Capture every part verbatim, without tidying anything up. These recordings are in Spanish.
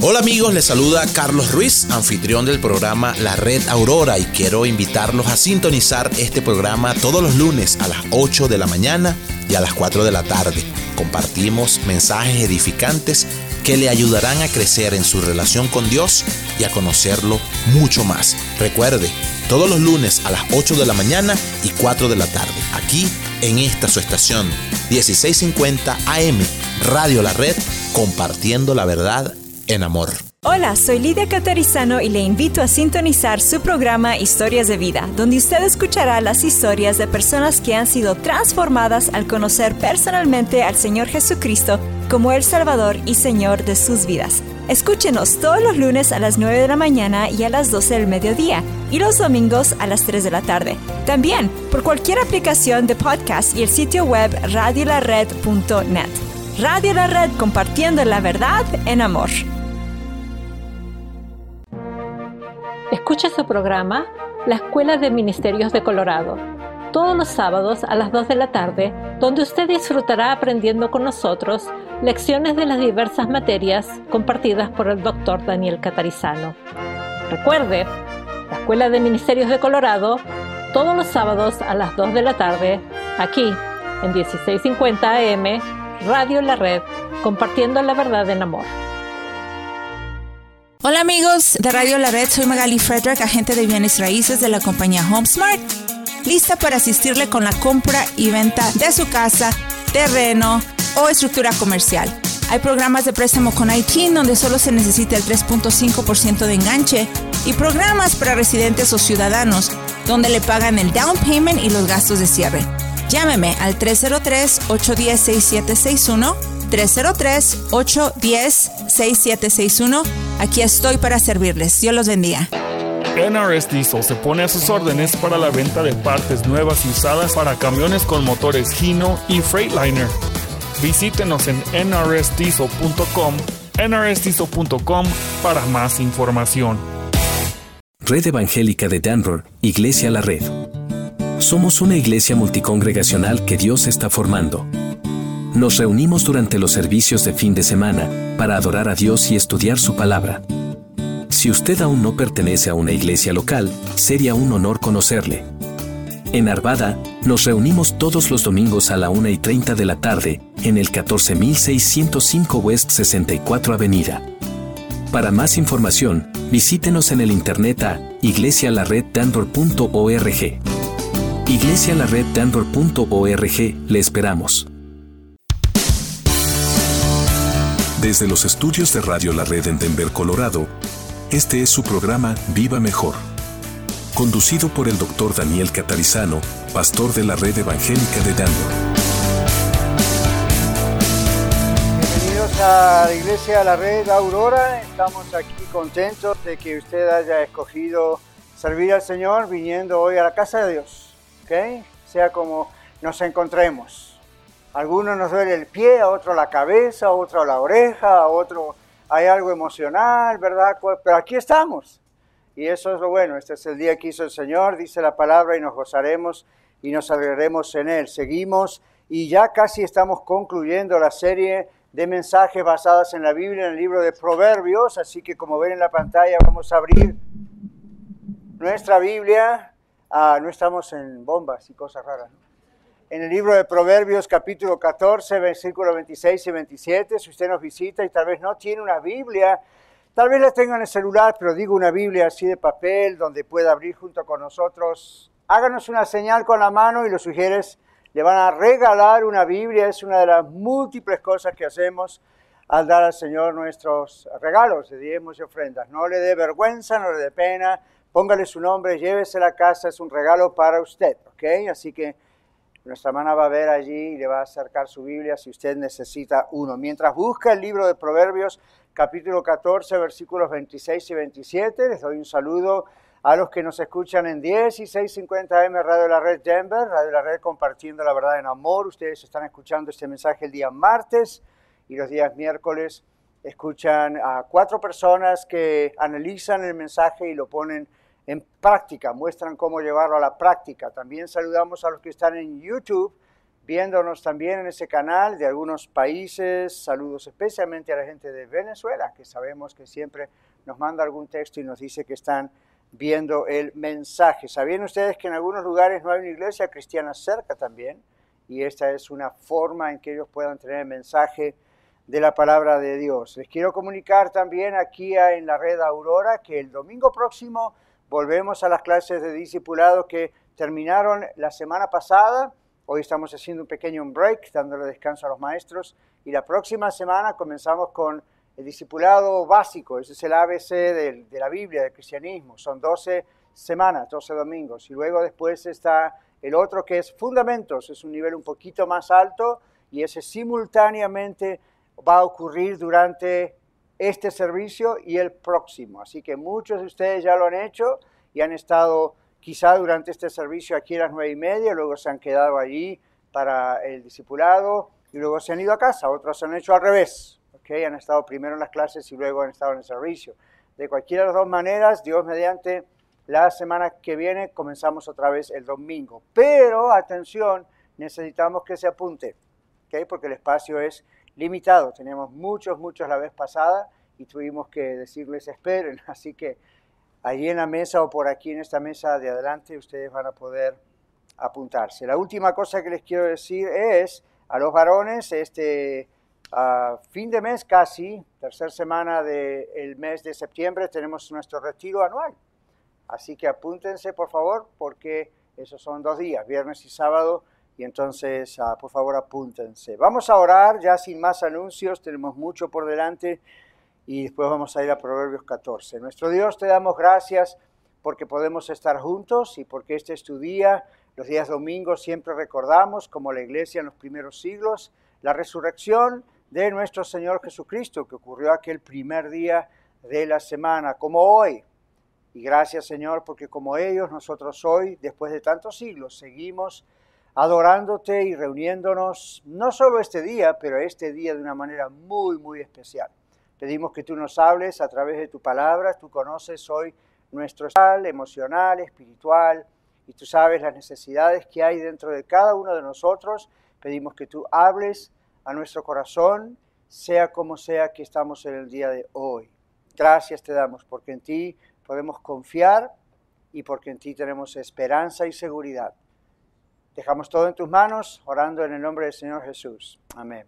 Hola amigos, les saluda Carlos Ruiz, anfitrión del programa La Red Aurora, y quiero invitarlos a sintonizar este programa todos los lunes a las ocho de la mañana y a las cuatro de la tarde. Compartimos mensajes edificantes que le ayudarán a crecer en su relación con Dios y a conocerlo mucho más. Recuerde, todos los lunes a las ocho de la mañana y cuatro de la tarde, aquí en esta su estación dieciséis cincuenta A M, Radio La Red, compartiendo la verdad en amor. Hola, soy Lidia Catarizano y le invito a sintonizar su programa Historias de Vida, donde usted escuchará las historias de personas que han sido transformadas al conocer personalmente al Señor Jesucristo como el Salvador y Señor de sus vidas. Escúchenos todos los lunes a las nueve de la mañana y a las doce del mediodía, y los domingos a las tres de la tarde. También por cualquier aplicación de podcast y el sitio web radio la red punto net. Radio La Red, compartiendo la verdad en amor. Escucha su programa La Escuela de Ministerios de Colorado, todos los sábados a las dos de la tarde, donde usted disfrutará aprendiendo con nosotros lecciones de las diversas materias compartidas por el doctor Daniel Catarizano. Recuerde, La Escuela de Ministerios de Colorado, todos los sábados a las dos de la tarde, aquí en dieciséis cincuenta A M, Radio La Red, compartiendo la verdad en amor. Hola amigos de Radio La Red, soy Magali Frederick, agente de bienes raíces de la compañía HomeSmart, lista para asistirle con la compra y venta de su casa, terreno o estructura comercial. Hay programas de préstamo con I T donde solo se necesita el tres punto cinco por ciento de enganche y programas para residentes o ciudadanos donde le pagan el down payment y los gastos de cierre. Llámeme al tres cero tres, ocho uno cero, seis siete seis uno, tres cero tres, ocho uno cero, seis siete seis uno. Aquí estoy para servirles. Dios los bendiga. N R S Diesel se pone a sus órdenes para la venta de partes nuevas y usadas para camiones con motores Hino y Freightliner. Visítenos en N R S diesel punto com, N R S diesel punto com para más información. Red Evangélica de Denver, Iglesia La Red. Somos una iglesia multicongregacional que Dios está formando. Nos reunimos durante los servicios de fin de semana para adorar a Dios y estudiar su palabra. Si usted aún no pertenece a una iglesia local, sería un honor conocerle. En Arvada, nos reunimos todos los domingos a la una y treinta de la tarde en el catorce mil seiscientos cinco West sesenta y cuatro Avenida. Para más información, visítenos en el internet a iglesia la red denver punto org. iglesia la red denver punto org, le esperamos. Desde los estudios de Radio La Red en Denver, Colorado, este es su programa Viva Mejor, conducido por el doctor Daniel Catarizano, pastor de la Red Evangélica de Denver. Bienvenidos a la Iglesia La Red Aurora. Estamos aquí contentos de que usted haya escogido servir al Señor viniendo hoy a la casa de Dios, ¿ok? Sea como nos encontremos. A algunos nos duele el pie, a otro la cabeza, a otro la oreja, a otro hay algo emocional, ¿verdad? Pero aquí estamos. Y eso es lo bueno. Este es el día que hizo el Señor, dice la palabra, y nos gozaremos y nos alegraremos en Él. Seguimos y ya casi estamos concluyendo la serie de mensajes basados en la Biblia, en el libro de Proverbios. Así que como ven en la pantalla, vamos a abrir nuestra Biblia. Ah, no estamos en bombas y cosas raras, ¿no? En el libro de Proverbios, capítulo catorce, versículos veintiséis y veintisiete, si usted nos visita y tal vez no tiene una Biblia, tal vez la tenga en el celular, pero digo una Biblia así de papel, donde pueda abrir junto con nosotros, háganos una señal con la mano y los sugieres le van a regalar una Biblia. Es una de las múltiples cosas que hacemos al dar al Señor nuestros regalos de diezmos y ofrendas. No le dé vergüenza, no le dé pena, póngale su nombre, llévese a la casa, es un regalo para usted, ¿ok? Así que nuestra hermana va a ver allí y le va a acercar su Biblia si usted necesita uno. Mientras busca el libro de Proverbios, capítulo catorce, versículos veintiséis y veintisiete, les doy un saludo a los que nos escuchan en dieciséis cincuenta A M Radio La Red Denver, Radio La Red compartiendo la verdad en amor. Ustedes están escuchando este mensaje el día martes y los días miércoles escuchan a cuatro personas que analizan el mensaje y lo ponen en práctica, muestran cómo llevarlo a la práctica. También saludamos a los que están en YouTube viéndonos también en ese canal de algunos países. Saludos especialmente a la gente de Venezuela, que sabemos que siempre nos manda algún texto y nos dice que están viendo el mensaje. ¿Sabían ustedes que en algunos lugares no hay una iglesia cristiana cerca también? Y esta es una forma en que ellos puedan tener el mensaje de la palabra de Dios. Les quiero comunicar también aquí en la red Aurora que el domingo próximo volvemos a las clases de discipulado que terminaron la semana pasada. Hoy estamos haciendo un pequeño break, dándole descanso a los maestros. Y la próxima semana comenzamos con el discipulado básico. Ese es el A B C de, de la Biblia, del cristianismo. Son doce semanas, doce domingos. Y luego después está el otro que es fundamentos. Es un nivel un poquito más alto y ese simultáneamente va a ocurrir durante este servicio y el próximo. Así que muchos de ustedes ya lo han hecho y han estado quizá durante este servicio aquí a las nueve y media, luego se han quedado allí para el discipulado y luego se han ido a casa. Otros han hecho al revés, ¿okay? Han estado primero en las clases y luego han estado en el servicio. De cualquiera de las dos maneras, Dios mediante, la semana que viene comenzamos otra vez el domingo. Pero, atención, necesitamos que se apunte, ¿okay? Porque el espacio es limitado. Tenemos muchos, muchos la vez pasada y tuvimos que decirles esperen, así que allí en la mesa o por aquí en esta mesa de adelante ustedes van a poder apuntarse. La última cosa que les quiero decir es a los varones, este uh, fin de mes casi, tercera semana del mes de septiembre, tenemos nuestro retiro anual. Así que apúntense por favor porque esos son dos días, viernes y sábado, y entonces uh, por favor apúntense. Vamos a orar ya sin más anuncios, tenemos mucho por delante. Y después vamos a ir a Proverbios catorce. Nuestro Dios, te damos gracias porque podemos estar juntos y porque este es tu día. Los días domingos siempre recordamos, como la iglesia en los primeros siglos, la resurrección de nuestro Señor Jesucristo, que ocurrió aquel primer día de la semana, como hoy. Y gracias, Señor, porque como ellos, nosotros hoy, después de tantos siglos, seguimos adorándote y reuniéndonos, no solo este día, pero este día de una manera muy, muy especial. Pedimos que tú nos hables a través de tu palabra. Tú conoces hoy nuestro estado emocional, espiritual, y tú sabes las necesidades que hay dentro de cada uno de nosotros. Pedimos que tú hables a nuestro corazón, sea como sea que estamos en el día de hoy. Gracias te damos porque en ti podemos confiar y porque en ti tenemos esperanza y seguridad. Dejamos todo en tus manos, orando en el nombre del Señor Jesús. Amén.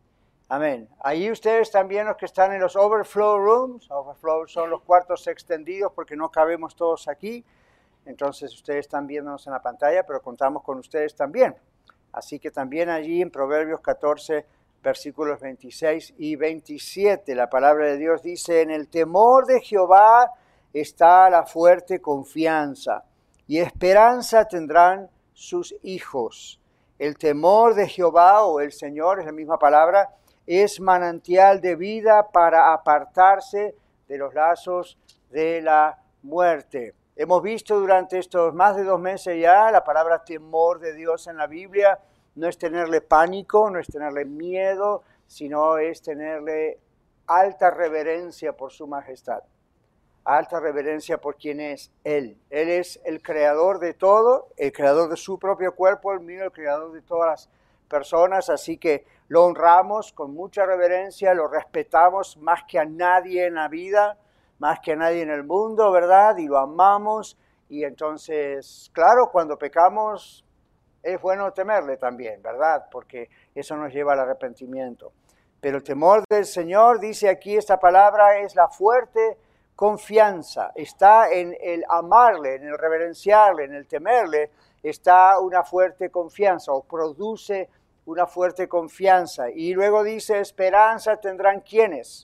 Amén. Ahí ustedes también, los que están en los overflow rooms, overflow son los cuartos extendidos porque no cabemos todos aquí, entonces ustedes están viéndonos en la pantalla, pero contamos con ustedes también. Así que también allí en Proverbios catorce, versículos veintiséis y veintisiete, la palabra de Dios dice, en el temor de Jehová está la fuerte confianza, y esperanza tendrán sus hijos. El temor de Jehová, o el Señor, es la misma palabra, es manantial de vida para apartarse de los lazos de la muerte. Hemos visto durante estos más de dos meses ya la palabra temor de Dios en la Biblia. No es tenerle pánico, no es tenerle miedo, sino es tenerle alta reverencia por su majestad. Alta reverencia por quien es Él. Él es el creador de todo, el creador de su propio cuerpo, el mío, el creador de todas las personas, así que lo honramos con mucha reverencia, lo respetamos más que a nadie en la vida, más que a nadie en el mundo, ¿verdad? Y lo amamos, y entonces, claro, cuando pecamos es bueno temerle también, ¿verdad? Porque eso nos lleva al arrepentimiento. Pero el temor del Señor, dice aquí esta palabra, es la fuerte confianza, está en el amarle, en el reverenciarle, en el temerle, está una fuerte confianza o produce una fuerte confianza. Y luego dice, esperanza tendrán ¿quiénes?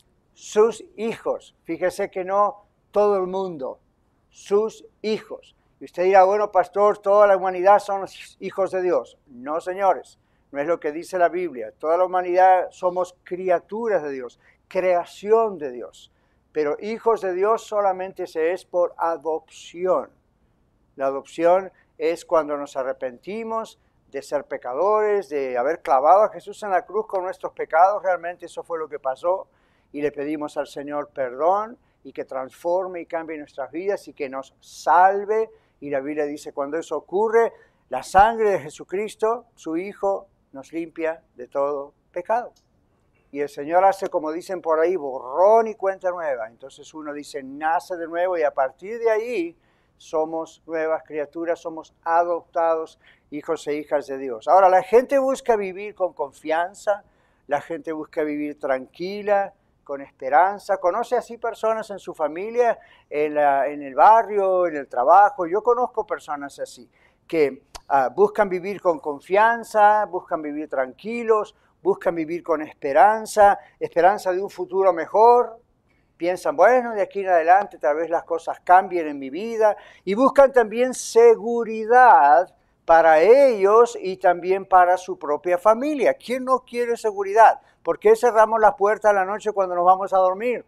Sus hijos. Fíjese que no todo el mundo, sus hijos. Y usted dirá, bueno, pastor, toda la humanidad son los hijos de Dios. No, señores, no es lo que dice la Biblia. Toda la humanidad somos criaturas de Dios, creación de Dios. Pero hijos de Dios solamente se es por adopción. La adopción es cuando nos arrepentimos de ser pecadores, de haber clavado a Jesús en la cruz con nuestros pecados. Realmente eso fue lo que pasó. Y le pedimos al Señor perdón y que transforme y cambie nuestras vidas y que nos salve. Y la Biblia dice, cuando eso ocurre, La sangre de Jesucristo, su Hijo, nos limpia de todo pecado. Y el Señor hace, como dicen por ahí, borrón y cuenta nueva. Entonces uno dice, nace de nuevo y a partir de ahí somos nuevas criaturas, somos adoptados hijos e hijas de Dios. Ahora, la gente busca vivir con confianza, la gente busca vivir tranquila, con esperanza. Conoce así personas en su familia, en, la, en el barrio, en el trabajo. Yo conozco personas así, que uh, buscan vivir con confianza, buscan vivir tranquilos, buscan vivir con esperanza, esperanza de un futuro mejor. Piensan, bueno, de aquí en adelante tal vez las cosas cambien en mi vida. Y buscan también seguridad para ellos y también para su propia familia. ¿Quién no quiere seguridad? ¿Por qué cerramos las puertas a la noche cuando nos vamos a dormir?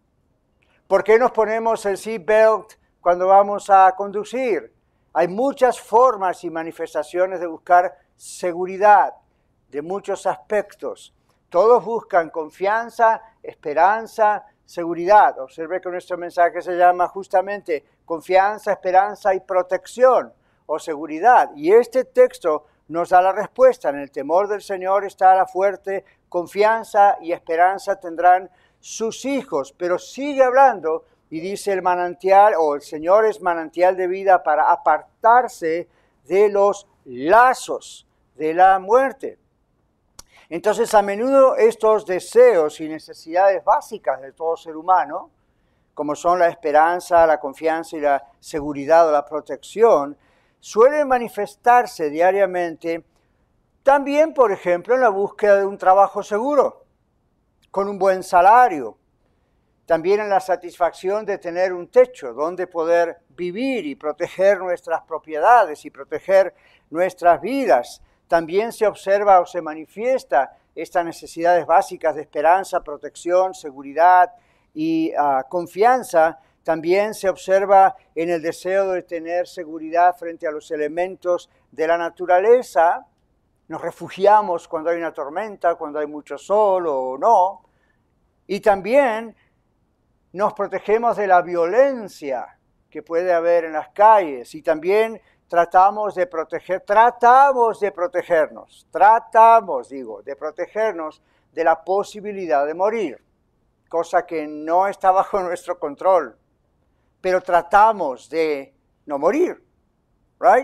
¿Por qué nos ponemos el seatbelt cuando vamos a conducir? Hay muchas formas y manifestaciones de buscar seguridad, de muchos aspectos. Todos buscan confianza, esperanza, seguridad. Observe que nuestro mensaje se llama justamente confianza, esperanza y protección o seguridad. Y este texto nos da la respuesta. En el temor del Señor está la fuerte confianza y esperanza tendrán sus hijos. Pero sigue hablando y dice el manantial, o el Señor es manantial de vida para apartarse de los lazos de la muerte. Entonces, a menudo estos deseos y necesidades básicas de todo ser humano, como son la esperanza, la confianza y la seguridad o la protección, suelen manifestarse diariamente también, por ejemplo, en la búsqueda de un trabajo seguro, con un buen salario, también en la satisfacción de tener un techo donde poder vivir y proteger nuestras propiedades y proteger nuestras vidas. También se observa o se manifiesta estas necesidades básicas de esperanza, protección, seguridad y uh, confianza. También se observa en el deseo de tener seguridad frente a los elementos de la naturaleza. Nos refugiamos cuando hay una tormenta, cuando hay mucho sol o no. Y también nos protegemos de la violencia que puede haber en las calles. Y también tratamos de proteger, tratamos de protegernos, tratamos, digo, de protegernos de la posibilidad de morir. Cosa que no está bajo nuestro control. Pero tratamos de no morir, ¿right?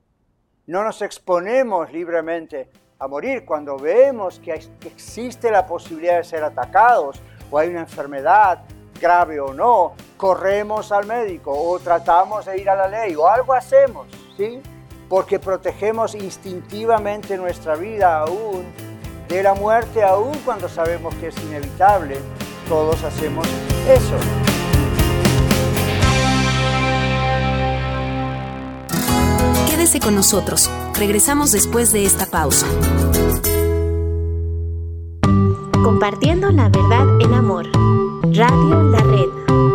No nos exponemos libremente a morir. Cuando vemos que, hay, que existe la posibilidad de ser atacados o hay una enfermedad, grave o no, corremos al médico o tratamos de ir a la ley o algo hacemos, ¿sí? Porque protegemos instintivamente nuestra vida aún de la muerte, aún cuando sabemos que es inevitable. Todos hacemos eso. Quédese con nosotros. Regresamos después de esta pausa. Compartiendo la verdad en amor. Radio La Red.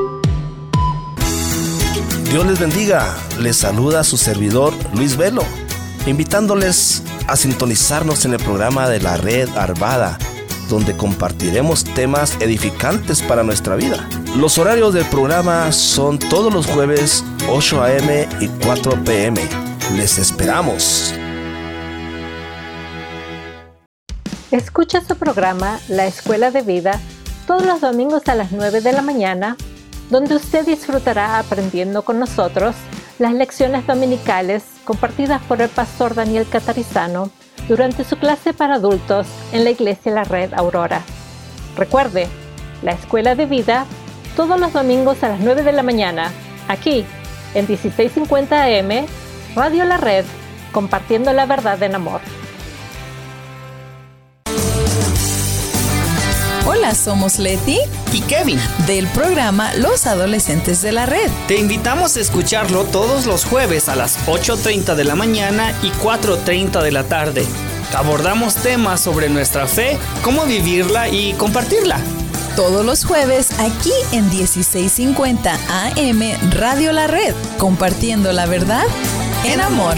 Dios les bendiga. Les saluda su servidor Luis Velo, invitándoles a sintonizarnos en el programa de La Red Arvada, donde compartiremos temas edificantes para nuestra vida. Los horarios del programa son todos los jueves, ocho a eme y cuatro pe eme. Les esperamos. Escucha su programa La Escuela de Vida todos los domingos a las nueve de la mañana, donde usted disfrutará aprendiendo con nosotros las lecciones dominicales compartidas por el pastor Daniel Catarizano durante su clase para adultos en la Iglesia La Red Aurora. Recuerde, La Escuela de Vida todos los domingos a las nueve de la mañana, aquí en dieciséis cincuenta a eme, Radio La Red, compartiendo la verdad en amor. Hola, somos Leti y Kevin del programa Los Adolescentes de la Red. Te invitamos a escucharlo todos los jueves a las ocho treinta de la mañana y cuatro treinta de la tarde. Abordamos temas sobre nuestra fe, cómo vivirla y compartirla. Todos los jueves aquí en dieciséis cincuenta a eme Radio La Red, compartiendo la verdad en amor.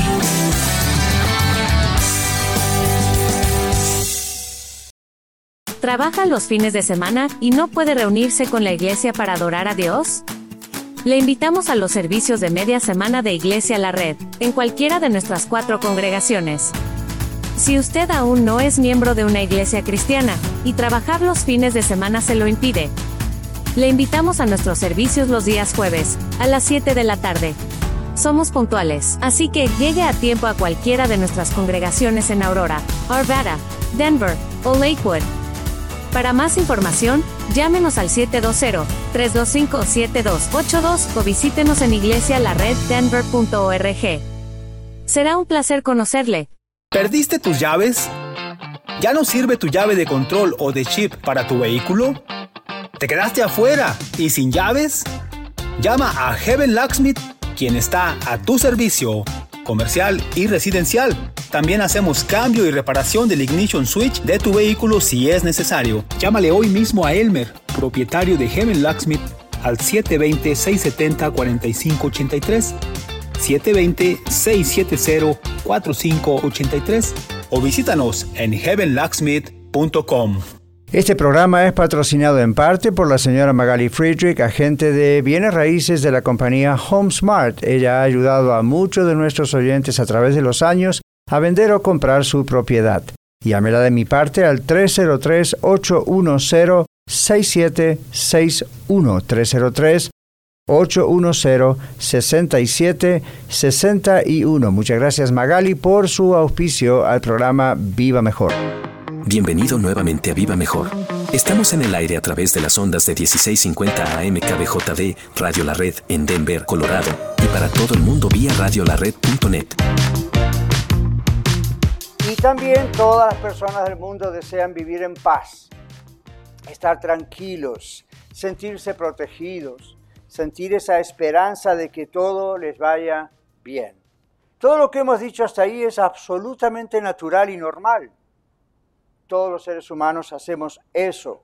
¿Trabaja los fines de semana y no puede reunirse con la iglesia para adorar a Dios? Le invitamos a los servicios de media semana de Iglesia La Red, en cualquiera de nuestras cuatro congregaciones. Si usted aún no es miembro de una iglesia cristiana, y trabajar los fines de semana se lo impide, le invitamos a nuestros servicios los días jueves, a las siete de la tarde. Somos puntuales, así que llegue a tiempo a cualquiera de nuestras congregaciones en Aurora, Arvada, Denver o Lakewood. Para más información, llámenos al siete dos cero, tres dos cinco, siete dos ocho dos o visítenos en iglesia la red denver punto org. Será un placer conocerle. ¿Perdiste tus llaves? ¿Ya no sirve tu llave de control o de chip para tu vehículo? ¿Te quedaste afuera y sin llaves? Llama a Heaven Locksmith, quien está a tu servicio, comercial y residencial. También hacemos cambio y reparación del ignition switch de tu vehículo si es necesario. Llámale hoy mismo a Elmer, propietario de Heaven Locksmith, al siete dos cero, seis siete cero, cuatro cinco ocho tres, siete dos cero, seis siete cero, cuatro cinco ocho tres o visítanos en heaven locksmith punto com. Este programa es patrocinado en parte por la señora Magali Friedrich, agente de bienes raíces de la compañía HomeSmart. Ella ha ayudado a muchos de nuestros oyentes a través de los años a vender o comprar su propiedad. Llámela de mi parte al tres cero tres, ocho uno cero, seis siete seis uno, tres cero tres, ocho uno cero, seis siete seis uno. Muchas gracias, Magali, por su auspicio al programa Viva Mejor. Bienvenido nuevamente a Viva Mejor. Estamos en el aire a través de las ondas de dieciséis cincuenta A M K B J D, Radio La Red, en Denver, Colorado, y para todo el mundo vía radio la red punto net. Y también todas las personas del mundo desean vivir en paz, estar tranquilos, sentirse protegidos, sentir esa esperanza de que todo les vaya bien. Todo lo que hemos dicho hasta ahí es absolutamente natural y normal. Todos los seres humanos hacemos eso.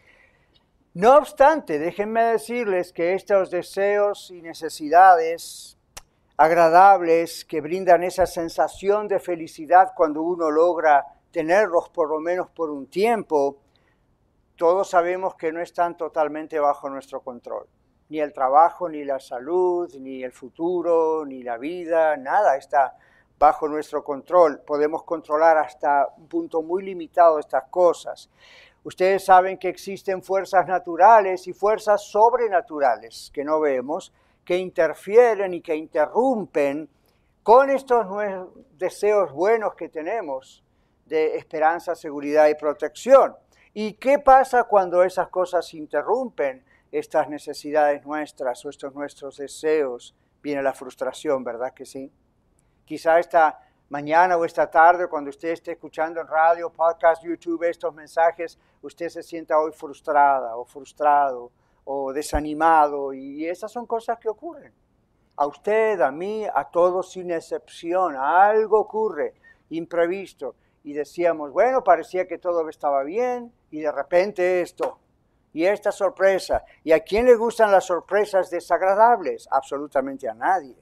No obstante, déjenme decirles que estos deseos y necesidades agradables que brindan esa sensación de felicidad cuando uno logra tenerlos por lo menos por un tiempo, todos sabemos que no están totalmente bajo nuestro control. Ni el trabajo, ni la salud, ni el futuro, ni la vida, nada está bajo nuestro control. Podemos controlar hasta un punto muy limitado estas cosas. Ustedes saben que existen fuerzas naturales y fuerzas sobrenaturales que no vemos, que interfieren y que interrumpen con estos deseos buenos que tenemos de esperanza, seguridad y protección. ¿Y qué pasa cuando esas cosas interrumpen estas necesidades nuestras o estos nuestros deseos? Viene la frustración, ¿verdad que sí? Quizá esta mañana o esta tarde, cuando usted esté escuchando en radio, podcast, YouTube, estos mensajes, usted se sienta hoy frustrada o frustrado o desanimado, y esas son cosas que ocurren. A usted, a mí, a todos sin excepción, algo ocurre imprevisto. Y decíamos, bueno, parecía que todo estaba bien, y de repente esto, y esta sorpresa. ¿Y a quién le gustan las sorpresas desagradables? Absolutamente a nadie.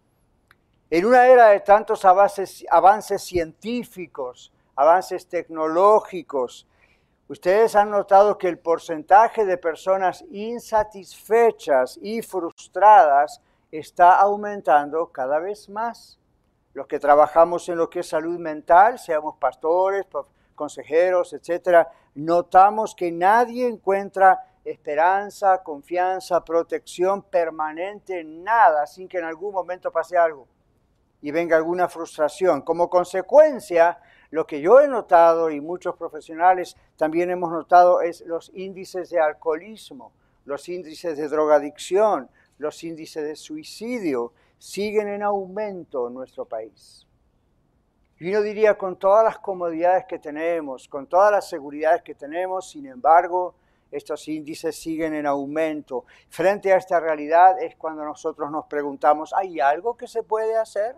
En una era de tantos avances, avances científicos, avances tecnológicos, ustedes han notado que el porcentaje de personas insatisfechas y frustradas está aumentando cada vez más. Los que trabajamos en lo que es salud mental, seamos pastores, consejeros, etcétera, notamos que nadie encuentra esperanza, confianza, protección permanente en nada sin que en algún momento pase algo y venga alguna frustración. Como consecuencia, lo que yo he notado y muchos profesionales también hemos notado es los índices de alcoholismo, los índices de drogadicción, los índices de suicidio siguen en aumento en nuestro país. Yo diría con todas las comodidades que tenemos, con todas las seguridades que tenemos, sin embargo, estos índices siguen en aumento. Frente a esta realidad es cuando nosotros nos preguntamos, ¿hay algo que se puede hacer?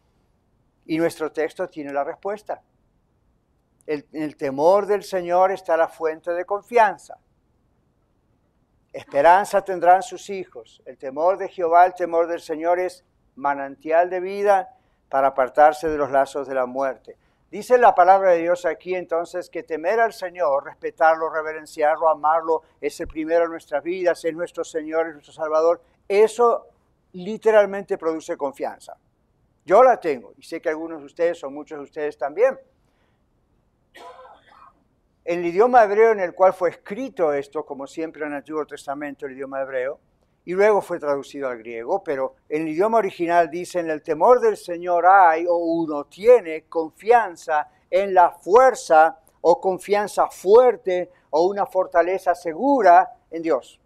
Y nuestro texto tiene la respuesta. El, en el temor del Señor está la fuente de confianza. Esperanza tendrán sus hijos. El temor de Jehová, el temor del Señor es manantial de vida para apartarse de los lazos de la muerte. Dice la palabra de Dios aquí entonces que temer al Señor, respetarlo, reverenciarlo, amarlo, es el primero en nuestras vidas, es nuestro Señor, es nuestro Salvador, eso literalmente produce confianza. Yo la tengo y sé que algunos de ustedes o muchos de ustedes también. En el idioma hebreo en el cual fue escrito esto, como siempre en el Antiguo Testamento, el idioma hebreo, y luego fue traducido al griego, pero en el idioma original dice, en el temor del Señor hay, o uno tiene confianza en la fuerza, o confianza fuerte, o una fortaleza segura en Dios.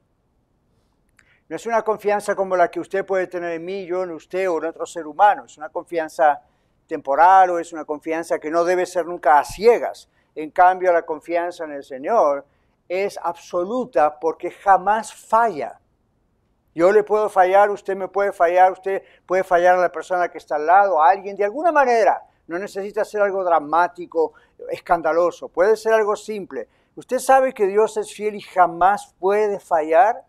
No es una confianza como la que usted puede tener en mí, yo en usted o en otro ser humano. Es una confianza temporal o es una confianza que no debe ser nunca a ciegas. En cambio, la confianza en el Señor es absoluta porque jamás falla. Yo le puedo fallar, usted me puede fallar, usted puede fallar a la persona que está al lado, a alguien de alguna manera. No necesita ser algo dramático, escandaloso. Puede ser algo simple. ¿Usted sabe que Dios es fiel y jamás puede fallar?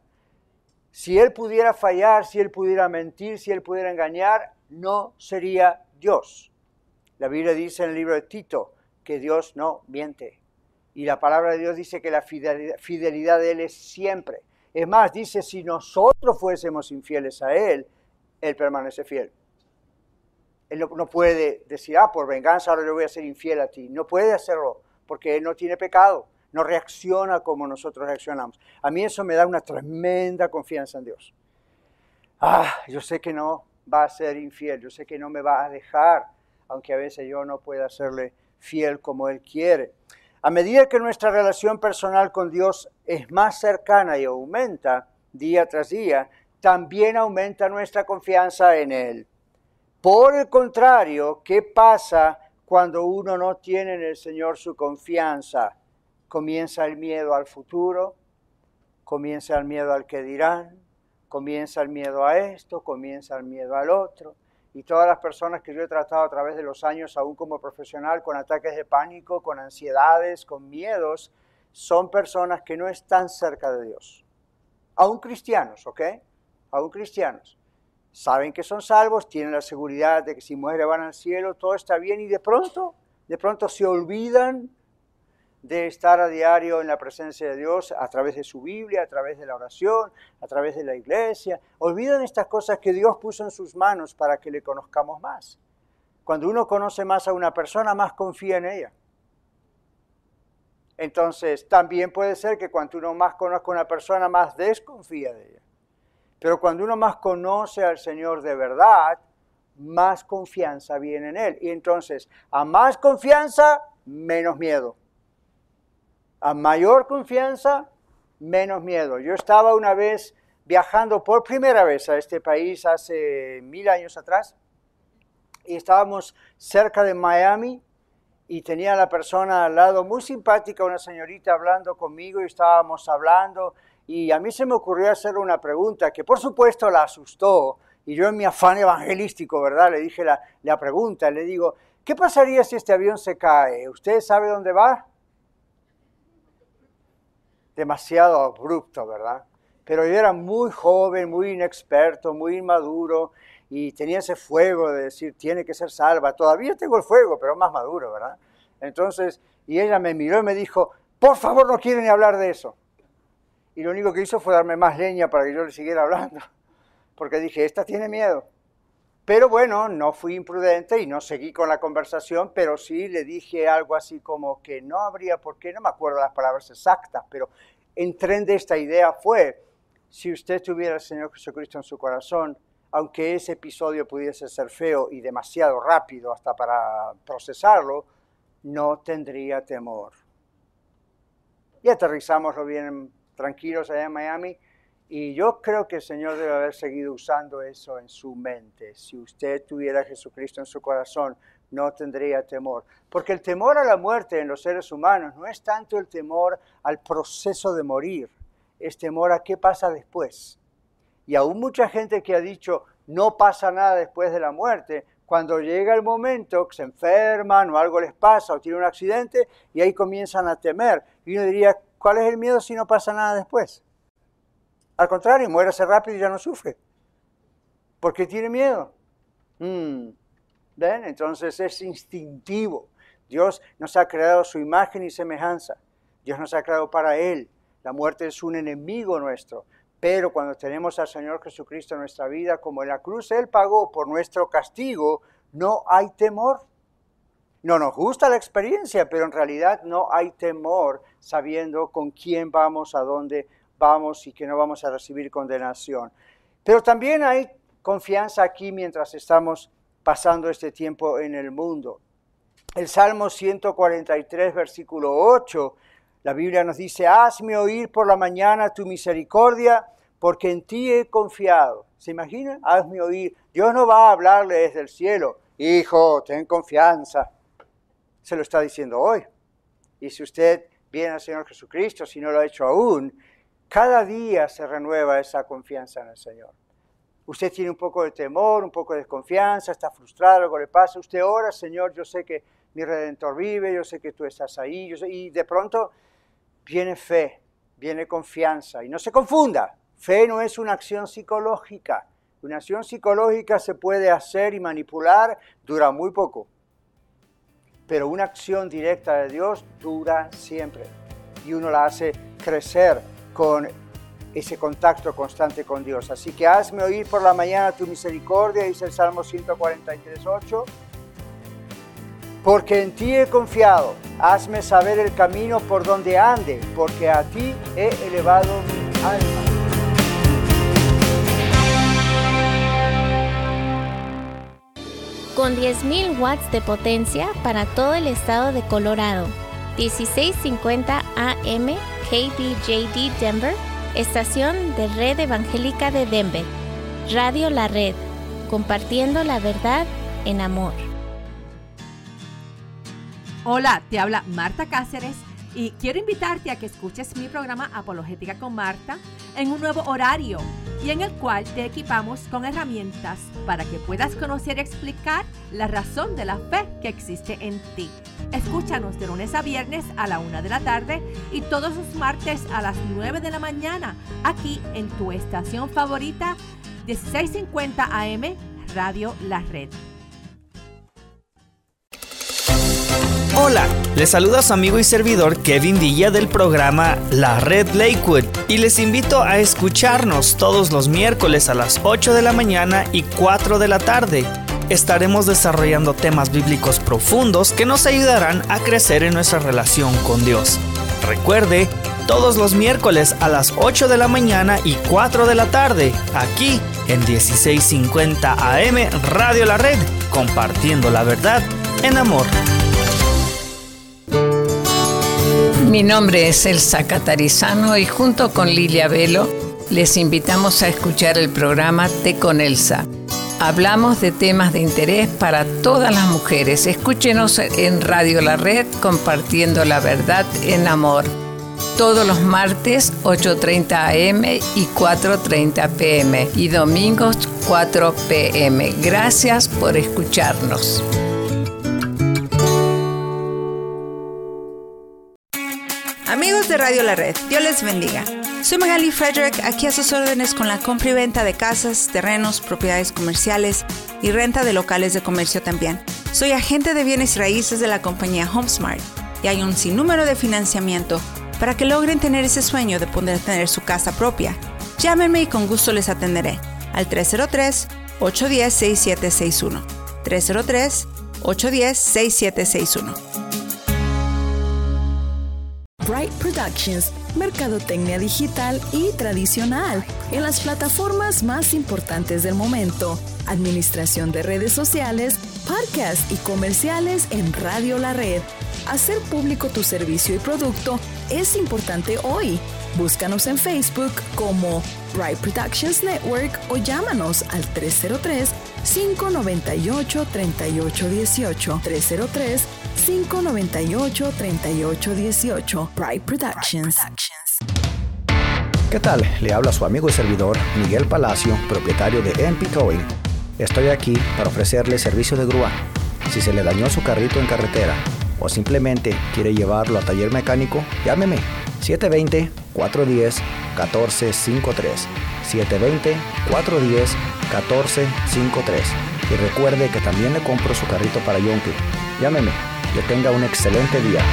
Si Él pudiera fallar, si Él pudiera mentir, si Él pudiera engañar, no sería Dios. La Biblia dice en el libro de Tito que Dios no miente. Y la palabra de Dios dice que la fidelidad, fidelidad de Él es siempre. Es más, dice, si nosotros fuésemos infieles a Él, Él permanece fiel. Él no, no puede decir, ah, por venganza ahora yo voy a ser infiel a ti. No puede hacerlo, porque Él no tiene pecado. No reacciona como nosotros reaccionamos. A mí eso me da una tremenda confianza en Dios. Ah, yo sé que no va a ser infiel, yo sé que no me va a dejar, aunque a veces yo no pueda serle fiel como Él quiere. A medida que nuestra relación personal con Dios es más cercana y aumenta día tras día, también aumenta nuestra confianza en Él. Por el contrario, ¿qué pasa cuando uno no tiene en el Señor su confianza? Comienza el miedo al futuro, comienza el miedo al que dirán, comienza el miedo a esto, comienza el miedo al otro. Y todas las personas que yo he tratado a través de los años, aún como profesional, con ataques de pánico, con ansiedades, con miedos, son personas que no están cerca de Dios. Aún cristianos, ¿ok? Aún cristianos. Saben que son salvos, tienen la seguridad de que si mueren van al cielo, todo está bien y de pronto, de pronto se olvidan de estar a diario en la presencia de Dios a través de su Biblia, a través de la oración, a través de la iglesia. Olvidan estas cosas que Dios puso en sus manos para que le conozcamos más. Cuando uno conoce más a una persona, más confía en ella. Entonces, también puede ser que cuando uno más conozca a una persona, más desconfía de ella. Pero cuando uno más conoce al Señor de verdad, más confianza viene en Él. Y entonces, a más confianza, menos miedo. A mayor confianza, menos miedo. Yo estaba una vez viajando por primera vez a este país hace mil años atrás y estábamos cerca de Miami y tenía a la persona al lado muy simpática, una señorita hablando conmigo y estábamos hablando y a mí se me ocurrió hacerle una pregunta que por supuesto la asustó y yo en mi afán evangelístico, ¿verdad? Le dije la, la pregunta, le digo, ¿qué pasaría si este avión se cae? ¿Usted sabe dónde va? Demasiado abrupto, ¿verdad? Pero yo era muy joven, muy inexperto, muy inmaduro y tenía ese fuego de decir, tiene que ser salva. Todavía tengo el fuego, pero más maduro, ¿verdad? Entonces, y ella me miró y me dijo, por favor, no quiero ni hablar de eso. Y lo único que hizo fue darme más leña para que yo le siguiera hablando, porque dije, esta tiene miedo. Pero bueno, no fui imprudente y no seguí con la conversación, pero sí le dije algo así como que no habría por qué, no me acuerdo las palabras exactas, pero el tren de esta idea fue, si usted tuviera al Señor Jesucristo en su corazón, aunque ese episodio pudiese ser feo y demasiado rápido hasta para procesarlo, no tendría temor. Y aterrizamos bien tranquilos allá en Miami. Y yo creo que el Señor debe haber seguido usando eso en su mente. Si usted tuviera a Jesucristo en su corazón, no tendría temor. Porque el temor a la muerte en los seres humanos no es tanto el temor al proceso de morir, es temor a qué pasa después. Y aún mucha gente que ha dicho, no pasa nada después de la muerte, cuando llega el momento que se enferman o algo les pasa o tienen un accidente, y ahí comienzan a temer. Y uno diría, ¿cuál es el miedo si no pasa nada después? Al contrario, muérase rápido y ya no sufre. ¿Por qué tiene miedo? Mm. ¿Ven? Entonces es instintivo. Dios nos ha creado su imagen y semejanza. Dios nos ha creado para Él. La muerte es un enemigo nuestro. Pero cuando tenemos al Señor Jesucristo en nuestra vida, como en la cruz Él pagó por nuestro castigo, no hay temor. No nos gusta la experiencia, pero en realidad no hay temor sabiendo con quién vamos, a dónde vamos y que no vamos a recibir condenación. Pero también hay confianza aquí mientras estamos pasando este tiempo en el mundo. El Salmo ciento cuarenta y tres, versículo ocho, la Biblia nos dice, hazme oír por la mañana tu misericordia, porque en ti he confiado. ¿Se imaginan? Hazme oír. Dios no va a hablarle desde el cielo, hijo, ten confianza. Se lo está diciendo hoy. Y si usted viene al Señor Jesucristo, si no lo ha hecho aún, cada día se renueva esa confianza en el Señor. Usted tiene un poco de temor, un poco de desconfianza, está frustrado, algo le pasa. Usted ora, Señor, yo sé que mi Redentor vive, yo sé que tú estás ahí. Yo sé, y de pronto viene fe, viene confianza. Y no se confunda, fe no es una acción psicológica. Una acción psicológica se puede hacer y manipular, dura muy poco. Pero una acción directa de Dios dura siempre. Y uno la hace crecer con ese contacto constante con Dios. Así que hazme oír por la mañana tu misericordia, dice el Salmo ciento cuarenta y tres, ocho. Porque en ti he confiado, hazme saber el camino por donde ande, porque a ti he elevado mi alma. Con diez mil watts de potencia para todo el estado de Colorado. dieciséis cincuenta A M K B J D Denver, estación de Red Evangélica de Denver. Radio La Red, compartiendo la verdad en amor. Hola, te habla Marta Cáceres y quiero invitarte a que escuches mi programa Apologética con Marta en un nuevo horario y en el cual te equipamos con herramientas para que puedas conocer y explicar la razón de la fe que existe en ti. Escúchanos de lunes a viernes a la una de la tarde y todos los martes a las nueve de la mañana aquí en tu estación favorita dieciséis cincuenta A M Radio La Red. Hola, les saluda su amigo y servidor Kevin Villa del programa La Red Lakewood y les invito a escucharnos todos los miércoles a las ocho de la mañana y cuatro de la tarde. Estaremos desarrollando temas bíblicos profundos que nos ayudarán a crecer en nuestra relación con Dios. Recuerde, todos los miércoles a las ocho de la mañana y cuatro de la tarde, aquí en dieciséis cincuenta A M Radio La Red, compartiendo la verdad en amor. Mi nombre es Elsa Catarizano y junto con Lilia Velo les invitamos a escuchar el programa Té con Elsa. Hablamos de temas de interés para todas las mujeres. Escúchenos en Radio La Red, compartiendo la verdad en amor. Todos los martes, ocho treinta A M y cuatro treinta P M y domingos, cuatro P M. Gracias por escucharnos. Amigos de Radio La Red, Dios les bendiga. Soy Magali Frederick, aquí a sus órdenes con la compra y venta de casas, terrenos, propiedades comerciales y renta de locales de comercio también. Soy agente de bienes raíces de la compañía HomeSmart y hay un sinnúmero de financiamiento para que logren tener ese sueño de poder tener su casa propia. Llámenme y con gusto les atenderé al tres cero tres, ocho uno cero, seis siete seis uno. tres cero tres, ocho uno cero, seis siete seis uno. Bright Productions, mercadotecnia digital y tradicional en las plataformas más importantes del momento, administración de redes sociales, podcasts y comerciales en Radio La Red. Hacer público tu servicio y producto es importante hoy. Búscanos en Facebook como Bright Productions Network o llámanos al tres cero tres, cinco nueve ocho, tres ocho uno ocho. tres cero tres, cinco nueve ocho, tres ocho uno ocho. Bright Productions. ¿Qué tal? Le habla su amigo y servidor Miguel Palacio, propietario de M P Towing. Estoy aquí para ofrecerle servicio de grúa. Si se le dañó su carrito en carretera o simplemente quiere llevarlo a taller mecánico, llámeme siete dos cero, cuatro uno cero, uno cuatro cinco tres. siete dos cero, cuatro uno cero, uno cuatro cinco tres. Y recuerde que también le compro su carrito para Yonke. Llámeme. Que tenga un excelente día.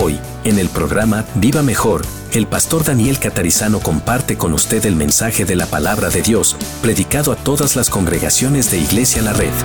Hoy, en el programa Viva Mejor, el pastor Daniel Catarizano comparte con usted el mensaje de la palabra de Dios, predicado a todas las congregaciones de Iglesia La Red.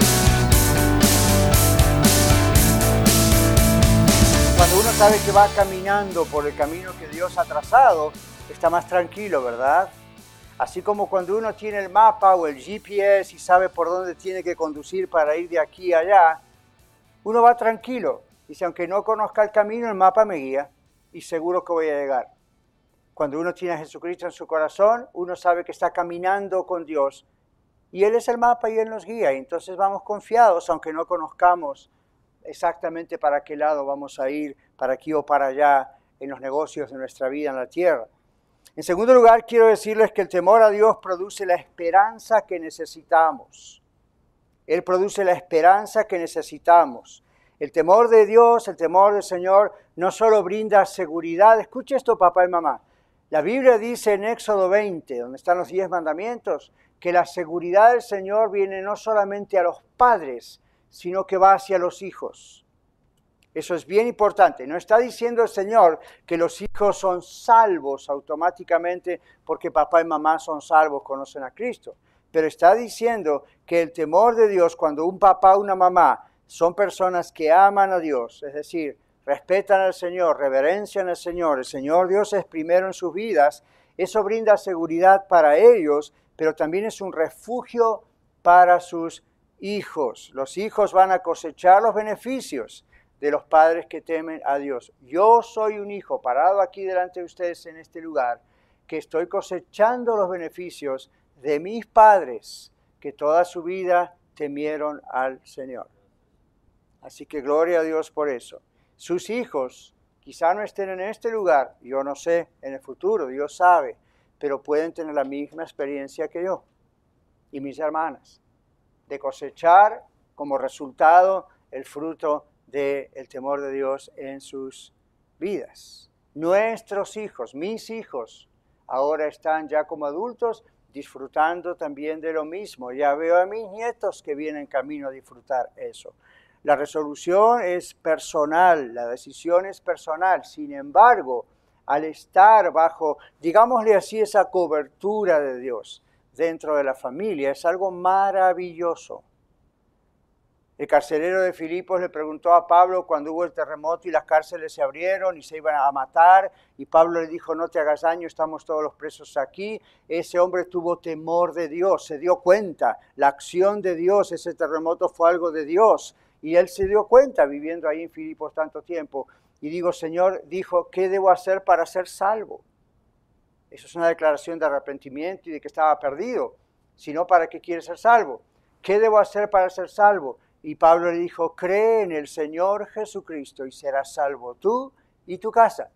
Cuando uno sabe que va caminando por el camino que Dios ha trazado, está más tranquilo, ¿verdad? Así como cuando uno tiene el mapa o el G P S y sabe por dónde tiene que conducir para ir de aquí a allá, uno va tranquilo. Dice, aunque no conozca el camino, el mapa me guía y seguro que voy a llegar. Cuando uno tiene a Jesucristo en su corazón, uno sabe que está caminando con Dios y Él es el mapa y Él nos guía. Y entonces vamos confiados, aunque no conozcamos exactamente para qué lado vamos a ir, para aquí o para allá, en los negocios de nuestra vida en la tierra. En segundo lugar, quiero decirles que el temor a Dios produce la esperanza que necesitamos. Él produce la esperanza que necesitamos. El temor de Dios, el temor del Señor, no solo brinda seguridad. Escuche esto, papá y mamá. La Biblia dice en Éxodo veinte, donde están los diez mandamientos, que la seguridad del Señor viene no solamente a los padres, sino que va hacia los hijos. Eso es bien importante. No está diciendo el Señor que los hijos son salvos automáticamente porque papá y mamá son salvos, conocen a Cristo. Pero está diciendo que el temor de Dios, cuando un papá o una mamá son personas que aman a Dios, es decir, respetan al Señor, reverencian al Señor, el Señor Dios es primero en sus vidas, eso brinda seguridad para ellos, pero también es un refugio para sus hijos. Los hijos van a cosechar los beneficios de los padres que temen a Dios. Yo soy un hijo parado aquí delante de ustedes en este lugar, que estoy cosechando los beneficios de mis padres que toda su vida temieron al Señor. Así que gloria a Dios por eso. Sus hijos quizá no estén en este lugar, yo no sé, en el futuro, Dios sabe, pero pueden tener la misma experiencia que yo y mis hermanas, de cosechar como resultado el fruto del temor de Dios en sus vidas. Nuestros hijos, mis hijos, ahora están ya como adultos disfrutando también de lo mismo. Ya veo a mis nietos que vienen camino a disfrutar eso. La resolución es personal, la decisión es personal. Sin embargo, al estar bajo, digámosle así, esa cobertura de Dios dentro de la familia, es algo maravilloso. El carcelero de Filipos le preguntó a Pablo cuando hubo el terremoto y las cárceles se abrieron y se iban a matar, y Pablo le dijo, no te hagas daño, estamos todos los presos aquí. Ese hombre tuvo temor de Dios, se dio cuenta, la acción de Dios, ese terremoto fue algo de Dios, y él se dio cuenta viviendo ahí en Filipos tanto tiempo. Y digo, Señor, dijo, ¿qué debo hacer para ser salvo? Eso es una declaración de arrepentimiento y de que estaba perdido, sino para qué quiere ser salvo. ¿Qué debo hacer para ser salvo? Y Pablo le dijo, cree en el Señor Jesucristo y serás salvo tú y tu casa.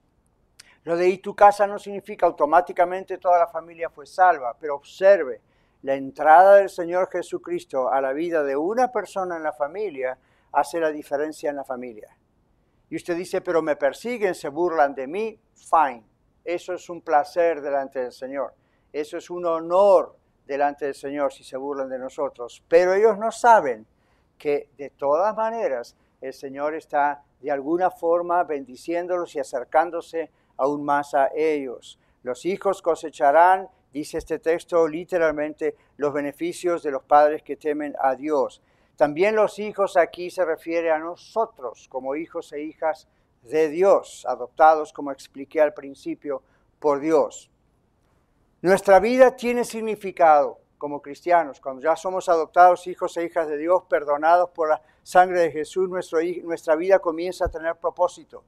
Lo de y tu casa no significa automáticamente toda la familia fue salva, pero observe, la entrada del Señor Jesucristo a la vida de una persona en la familia hace la diferencia en la familia. Y usted dice, pero me persiguen, se burlan de mí, fine. Eso es un placer delante del Señor. Eso es un honor delante del Señor si se burlan de nosotros. Pero ellos no saben que de todas maneras el Señor está de alguna forma bendiciéndolos y acercándose aún más a ellos. Los hijos cosecharán, dice este texto literalmente, los beneficios de los padres que temen a Dios. También los hijos aquí se refiere a nosotros como hijos e hijas de Dios, adoptados, como expliqué al principio, por Dios. Nuestra vida tiene significado como cristianos. Cuando ya somos adoptados hijos e hijas de Dios, perdonados por la sangre de Jesús, nuestro, nuestra vida comienza a tener propósito.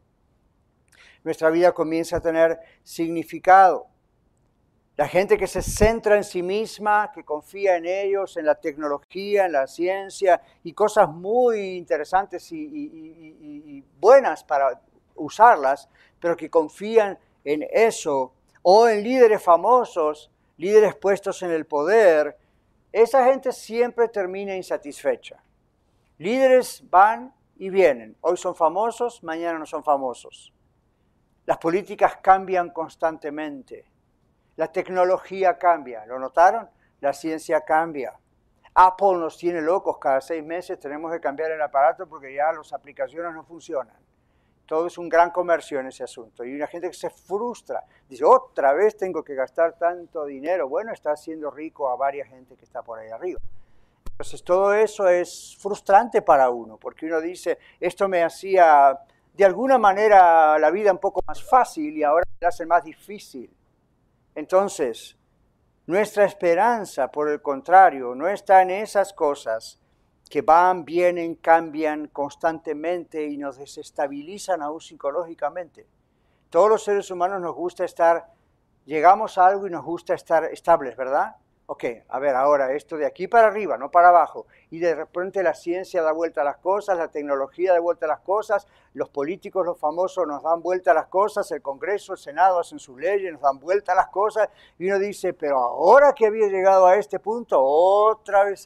Nuestra vida comienza a tener significado. La gente que se centra en sí misma, que confía en ellos, en la tecnología, en la ciencia y cosas muy interesantes y, y, y, y buenas para usarlas, pero que confían en eso, o en líderes famosos, líderes puestos en el poder, esa gente siempre termina insatisfecha. Líderes van y vienen. Hoy son famosos, mañana no son famosos. Las políticas cambian constantemente. La tecnología cambia. ¿Lo notaron? La ciencia cambia. Apple nos tiene locos. Cada seis meses tenemos que cambiar el aparato porque ya las aplicaciones no funcionan. Todo es un gran comercio en ese asunto. Y una gente que se frustra, dice, otra vez tengo que gastar tanto dinero. Bueno, está haciendo rico a varias gente que está por ahí arriba. Entonces todo eso es frustrante para uno, porque uno dice, esto me hacía de alguna manera la vida un poco más fácil y ahora me la hace más difícil. Entonces, nuestra esperanza, por el contrario, no está en esas cosas que van, vienen, cambian constantemente y nos desestabilizan aún psicológicamente. Todos los seres humanos nos gusta estar, llegamos a algo y nos gusta estar estables, ¿verdad? Ok, a ver, ahora esto de aquí para arriba, no para abajo. Y de repente la ciencia da vuelta a las cosas, la tecnología da vuelta a las cosas, los políticos, los famosos nos dan vuelta a las cosas, el Congreso, el Senado hacen sus leyes, nos dan vuelta a las cosas. Y uno dice, pero ahora que había llegado a este punto, otra vez.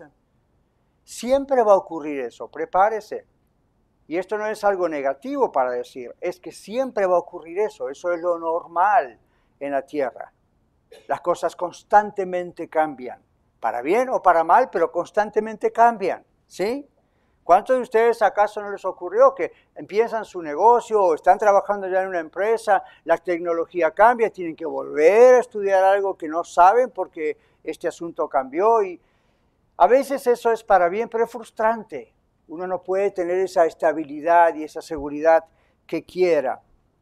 Siempre va a ocurrir eso, prepárese. Y esto no es algo negativo para decir, es que siempre va a ocurrir eso, eso es lo normal en la tierra. Las cosas constantemente cambian, para bien o para mal, pero constantemente cambian, ¿sí? ¿Cuántos de ustedes acaso no les ocurrió que empiezan su negocio o están trabajando ya en una empresa, la tecnología cambia, tienen que volver a estudiar algo que no saben porque este asunto cambió? Y a veces eso es para bien, pero es frustrante. Uno no puede tener esa estabilidad y esa seguridad que quiera.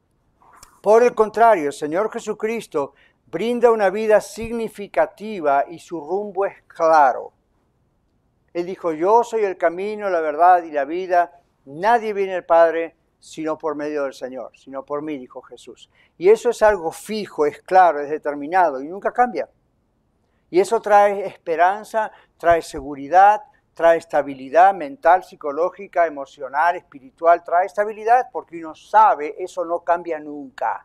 Por el contrario, el Señor Jesucristo brinda una vida significativa y su rumbo es claro. Él dijo, yo soy el camino, la verdad y la vida. Nadie viene al Padre sino por medio del Señor, sino por mí, dijo Jesús. Y eso es algo fijo, es claro, es determinado y nunca cambia. Y eso trae esperanza, trae seguridad, trae estabilidad mental, psicológica, emocional, espiritual. Trae estabilidad porque uno sabe, eso no cambia nunca.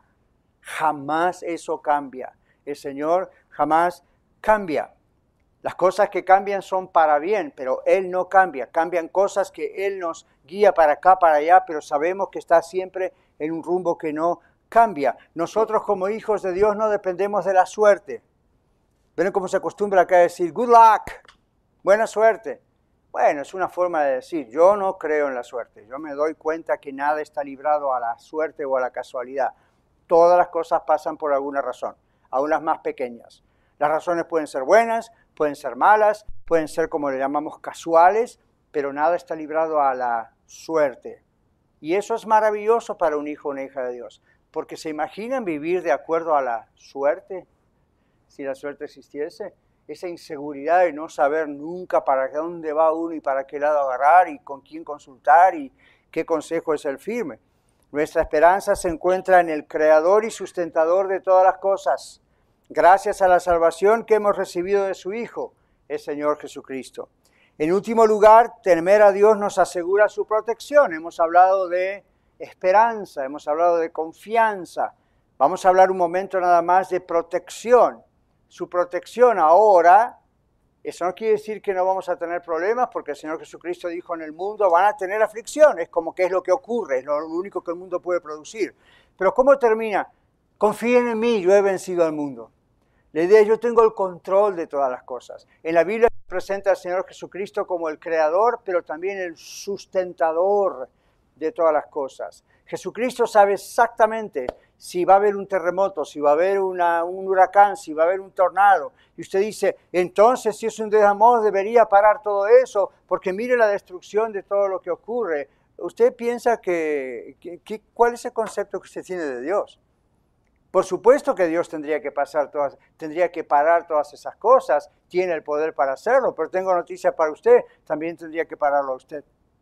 Jamás eso cambia. El Señor jamás cambia. Las cosas que cambian son para bien, pero Él no cambia. Cambian cosas que Él nos guía para acá, para allá, pero sabemos que está siempre en un rumbo que no cambia. Nosotros como hijos de Dios no dependemos de la suerte. ¿Ven cómo se acostumbra acá a decir, good luck, buena suerte? Bueno, es una forma de decir, yo no creo en la suerte. Yo me doy cuenta que nada está librado a la suerte o a la casualidad. Todas las cosas pasan por alguna razón, aún las más pequeñas. Las razones pueden ser buenas, pueden ser malas, pueden ser como le llamamos casuales, pero nada está librado a la suerte. Y eso es maravilloso para un hijo o una hija de Dios, porque se imaginan vivir de acuerdo a la suerte. Si la suerte existiese, esa inseguridad de no saber nunca para dónde va uno y para qué lado agarrar y con quién consultar y qué consejo es el firme. Nuestra esperanza se encuentra en el Creador y Sustentador de todas las cosas, gracias a la salvación que hemos recibido de su Hijo, el Señor Jesucristo. En último lugar, temer a Dios nos asegura su protección. Hemos hablado de esperanza, hemos hablado de confianza. Vamos a hablar un momento nada más de protección. Su protección ahora, eso no quiere decir que no vamos a tener problemas, porque el Señor Jesucristo dijo en el mundo van a tener aflicción, es como que es lo que ocurre, es lo único que el mundo puede producir. Pero ¿cómo termina? Confíen en mí, yo he vencido al mundo. La idea es yo tengo el control de todas las cosas. En la Biblia se presenta al Señor Jesucristo como el creador, pero también el sustentador de todas las cosas. Jesucristo sabe exactamente si va a haber un terremoto, si va a haber una, un huracán, si va a haber un tornado. Y usted dice, entonces si es un Dios de amor debería parar todo eso, porque mire la destrucción de todo lo que ocurre. ¿Usted piensa que, que, que cuál es el concepto que usted tiene de Dios? Por supuesto que Dios tendría que pasar todas, tendría que parar todas esas cosas, tiene el poder para hacerlo, pero tengo noticia para usted, también tendría que pararlo a usted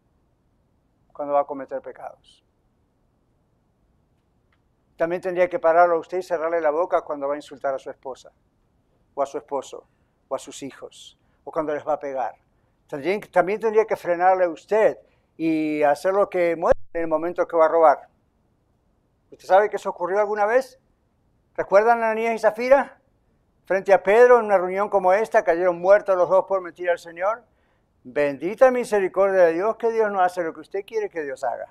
cuando va a cometer pecados. También tendría que pararlo a usted y cerrarle la boca cuando va a insultar a su esposa, o a su esposo, o a sus hijos, o cuando les va a pegar. Tendría, también tendría que frenarle a usted y hacer lo que muere en el momento que va a robar. ¿Usted sabe que eso ocurrió alguna vez? ¿Recuerdan a Ananías y Zafira? Frente a Pedro, en una reunión como esta, cayeron muertos los dos por mentir al Señor. Bendita misericordia de Dios, que Dios no hace lo que usted quiere que Dios haga.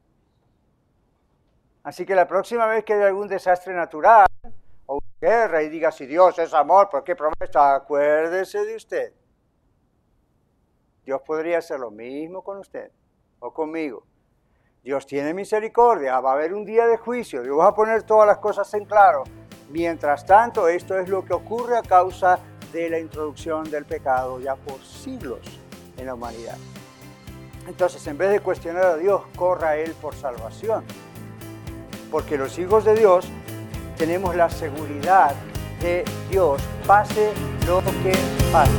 Así que la próxima vez que haya algún desastre natural o una guerra y diga si Dios es amor, ¿por qué promesa? Acuérdese de usted. Dios podría hacer lo mismo con usted o conmigo. Dios tiene misericordia, va a haber un día de juicio, Dios va a poner todas las cosas en claro. Mientras tanto, esto es lo que ocurre a causa de la introducción del pecado ya por siglos en la humanidad. Entonces, en vez de cuestionar a Dios, corra a Él por salvación. Porque los hijos de Dios tenemos la seguridad de Dios, pase lo que pase.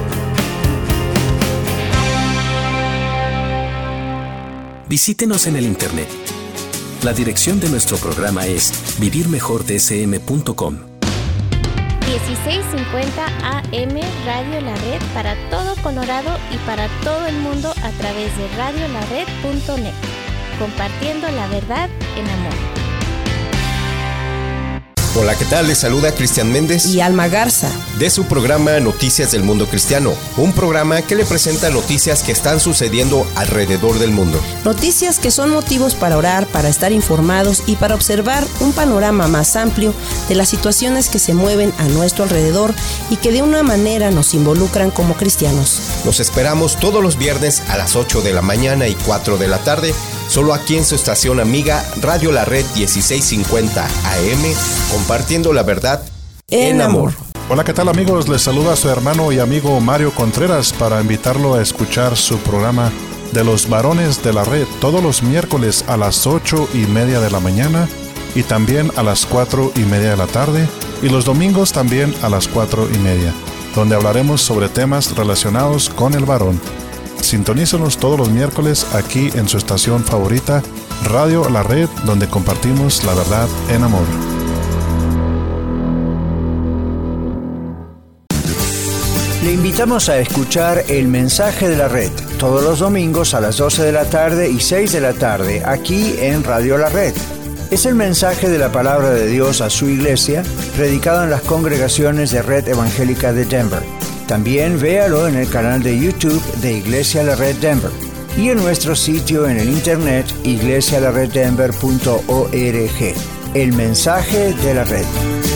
Visítenos en el internet. La dirección de nuestro programa es vivir mejor d s m punto com. dieciséis cincuenta A M Radio La Red para todo Colorado y para todo el mundo a través de radio la red punto net. Compartiendo la verdad en amor. Hola, ¿qué tal? Les saluda Cristian Méndez y Alma Garza de su programa Noticias del Mundo Cristiano, un programa que le presenta noticias que están sucediendo alrededor del mundo. Noticias que son motivos para orar, para estar informados y para observar un panorama más amplio de las situaciones que se mueven a nuestro alrededor y que de una manera nos involucran como cristianos. Los esperamos todos los viernes a las ocho de la mañana y cuatro de la tarde, solo aquí en su estación amiga Radio La Red dieciséis cincuenta A M, compartiendo la verdad en amor. Hola, ¿qué tal amigos? Les saluda a su hermano y amigo Mario Contreras para invitarlo a escuchar su programa de los varones de la red todos los miércoles a las ocho y media de la mañana y también a las cuatro y media de la tarde y los domingos también a las cuatro y media, donde hablaremos sobre temas relacionados con el varón. Sintonícenos todos los miércoles aquí en su estación favorita, Radio La Red, donde compartimos la verdad en amor. Le invitamos a escuchar El Mensaje de la Red, todos los domingos a las doce de la tarde y seis de la tarde, aquí en Radio La Red. Es el mensaje de la palabra de Dios a su iglesia, predicado en las congregaciones de Red Evangélica de Denver. También véalo en el canal de YouTube de Iglesia La Red Denver y en nuestro sitio en el internet iglesia la red denver punto org. El Mensaje de la Red.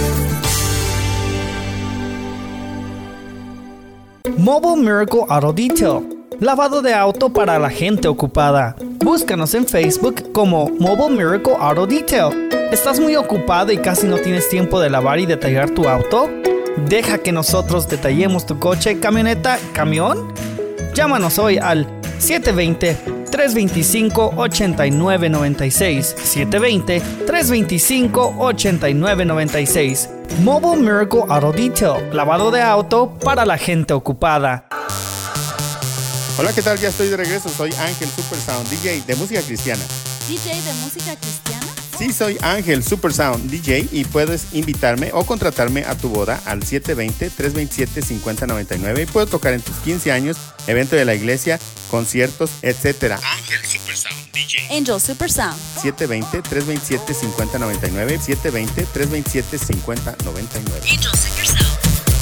Mobile Miracle Auto Detail. Lavado de auto para la gente ocupada. Búscanos en Facebook como Mobile Miracle Auto Detail. ¿Estás muy ocupado y casi no tienes tiempo de lavar y detallar tu auto? Deja que nosotros detallemos tu coche, camioneta, camión. Llámanos hoy al siete dos cero, tres dos cinco, ocho nueve nueve seis. siete dos cero, tres dos cinco, ocho nueve nueve seis. Mobile Miracle Auto Detail. Lavado de auto para la gente ocupada. Hola, ¿qué tal? Ya estoy de regreso. Soy Ángel Supersound, D J de música cristiana. ¿D J de música cristiana? Sí, soy Ángel Supersound, D J, y puedes invitarme o contratarme a tu boda al siete dos cero, tres dos siete, cinco cero nueve nueve y puedo tocar en tus quince años, evento de la iglesia, conciertos, etcétera. Ángel Supersound, D J. Angel Supersound. siete dos cero, tres dos siete, cinco cero nueve nueve, siete dos cero, tres dos siete, cinco cero nueve nueve. Angel Supersound.